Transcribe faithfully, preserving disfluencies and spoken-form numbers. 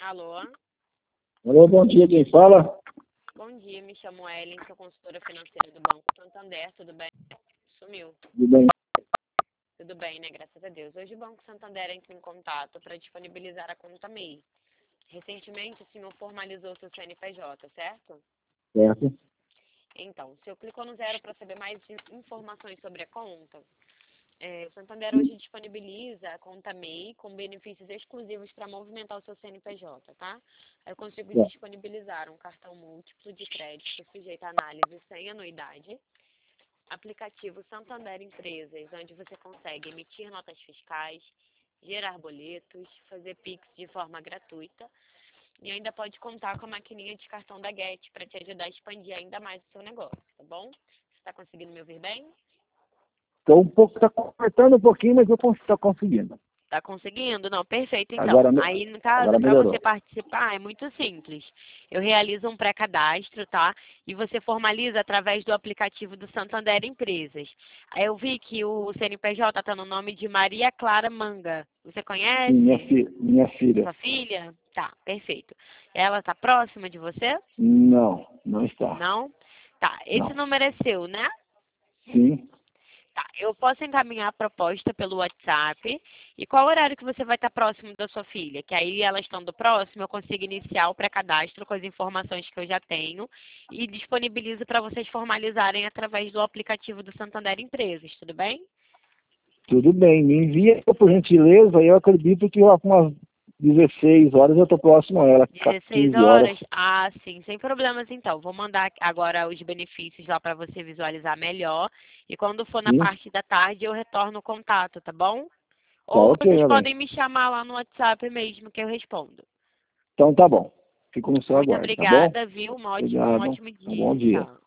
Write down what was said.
Alô? Alô, bom dia, quem fala? Bom dia, me chamo Ellen, sou consultora financeira do Banco Santander, tudo bem? Sumiu. Tudo bem? Tudo bem, né? Graças a Deus. Hoje o Banco Santander entra em contato para disponibilizar a conta M E I. Recentemente o senhor formalizou seu C N P J, certo? Certo. Então, o senhor clicou no zero para saber mais informações sobre a conta. É, o Santander hoje disponibiliza a conta M E I com benefícios exclusivos para movimentar o seu C N P J, tá? Eu consigo É. disponibilizar um cartão múltiplo de crédito sujeito a análise sem anuidade, aplicativo Santander Empresas, onde você consegue emitir notas fiscais, gerar boletos, fazer Pix de forma gratuita e ainda pode contar com a maquininha de cartão da Get para te ajudar a expandir ainda mais o seu negócio, tá bom? Você está conseguindo me ouvir bem? Estou um pouco, está cortando um pouquinho, mas eu estou conseguindo. Tá conseguindo? Não, perfeito. Então, Agora, me- aí no caso, agora para você melhorou. participar, é muito simples. Eu realizo um pré-cadastro, tá? E você formaliza através do aplicativo do Santander Empresas. Aí eu vi que o C N P J está no nome de Maria Clara Manga. Você conhece? Sim, minha, fi minha filha. Sua filha? Tá, perfeito. Ela tá próxima de você? Não, não está. Não? Tá, esse Não. número é seu, né? Sim. Tá, eu posso encaminhar a proposta pelo WhatsApp. E qual horário que você vai estar próximo da sua filha? Que aí, ela estando próxima, eu consigo iniciar o pré-cadastro com as informações que eu já tenho e disponibilizo para vocês formalizarem através do aplicativo do Santander Empresas, tudo bem? Tudo bem. Me envia, por gentileza, eu acredito que lá com umas dezesseis horas eu estou próximo a ela. dezesseis quinze horas. horas? Ah, sim, sem problemas então. Vou mandar agora os benefícios lá para você visualizar melhor. E quando for na Sim. parte da tarde, eu retorno o contato, tá bom? Tá Ou ok, vocês Ellen. podem me chamar lá no WhatsApp mesmo que eu respondo. Então tá bom. Fico no seu Muito aguardo, tá bom? obrigada, viu? Um ótimo, um Obrigado. ótimo Um bom dia. dia. Tchau.